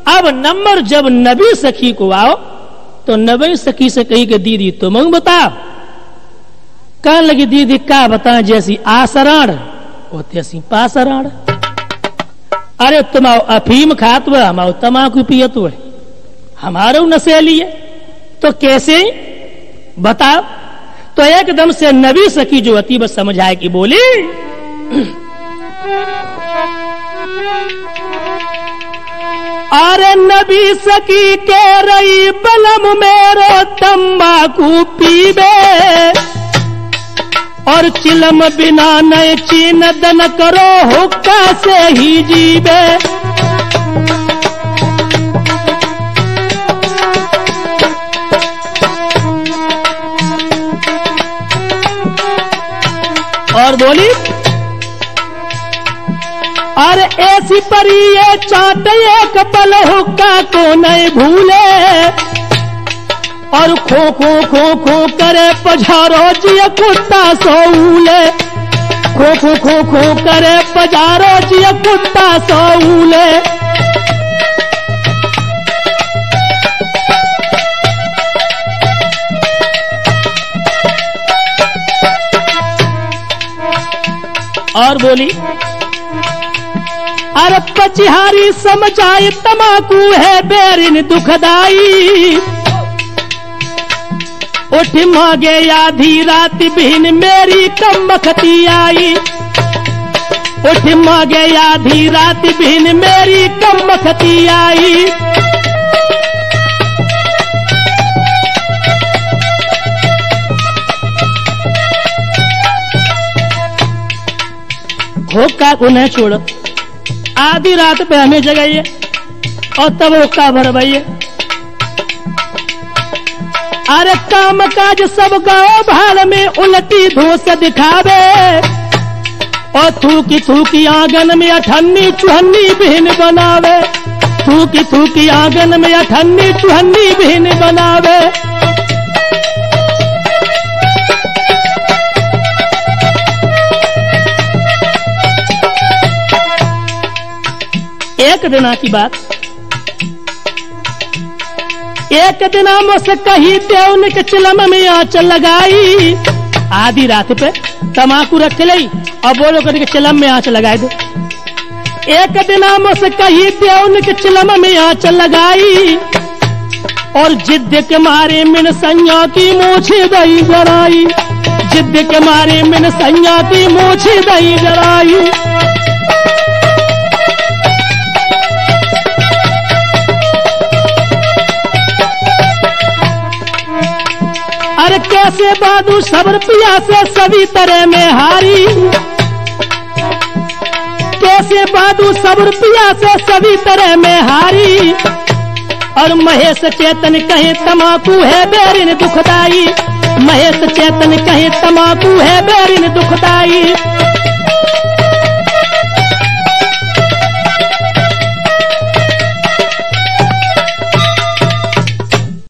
अब नंबर जब नबी सखी को आओ तो नबी सखी से कही कि दीदी तुम बताओ। कहने लगी दीदी क्या बता, जैसी आसरण वो तैसी पासरण। अरे तुम अफीम खात हुए, हम तमाकू पियत हुए, हमारे नशे लिए तो कैसे बताओ। तो एकदम से नबी सखी जो अति बस समझ आए कि बोली अरे नबी सखी के रही बलम मेरो तंबाकू पीबे और चिलम बिना नए चीन दन करो हुक्का से ही जीबे। और बोली अरे ऐसी परी ये चाट एक पल हुक्का को नहीं भूले और खो खो खो खो करे पझारो जिया कुत्ता सोऊले। खो खो खो खो करे पझारो जिया कुत्ता सोऊले। और बोली अरे पचिहारी समझाई तमाकू है बेरिन दुखदाई। उठ मांगे आधी रात बिन मेरी कमबख्ती आई। उठ मांगे आधी रात बिन मेरी कमबख्ती आई। हुक्का को न छोड़ो, आधी रात पे हमें जगाइए और तब हुक्का भरवाइए। अरे काम काज सब गाँव भाल में उलटी धूस दिखावे और थूकी थूकी आंगन में अठन्नी चुहन्नी बहन बनावे। थूकी थूकी आंगन में अठन्नी चुहन्नी बहन बनावे। एक दिना की बात, एक दिन मुझसे कही देवन के चिलम में आंच लगाई। आधी रात पे तमाकू रख ली और बोलो करके चिलम में आंच लगाई दो। एक दिन मुझसे कही देवन के चिलम में आंच लगाई और जिद के मारे मिन संया की मूछी दई जराई। जिद के मारे मिन संया की मूछी दई जराई। अरे कैसे बादू सब्र पिया से सभी तरह में हारी। कैसे बादू सब्र पिया से सभी तरह में हारी। और महेश चेतन कहे तमाकू है बेरिन दुखदाई। महेश चेतन कहे तमाकू है बेरिन दुखदाई।